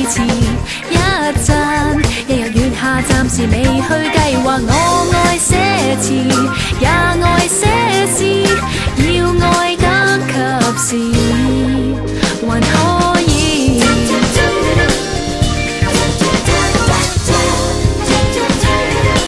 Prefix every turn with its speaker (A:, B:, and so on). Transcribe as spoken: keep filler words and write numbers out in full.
A: 遲一陣，日日月下暫時未去計劃，我愛寫詞也愛